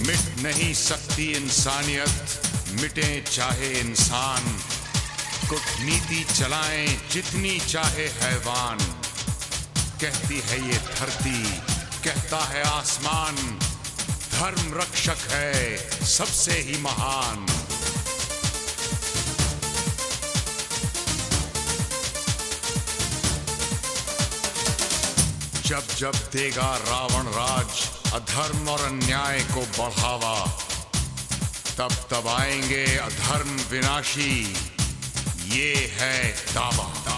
मिट नहीं सकती इंसानियत, मिटे चाहे इंसान। कूटनीति चलाएं जितनी चाहे हैवान। कहती है ये धरती, कहता है आसमान, धर्म रक्षक है सबसे ही महान। जब जब देगा रावण राज अधर्म और अन्याय को बढ़ावा, तब तब आएंगे अधर्म विनाशी, ये है दावा।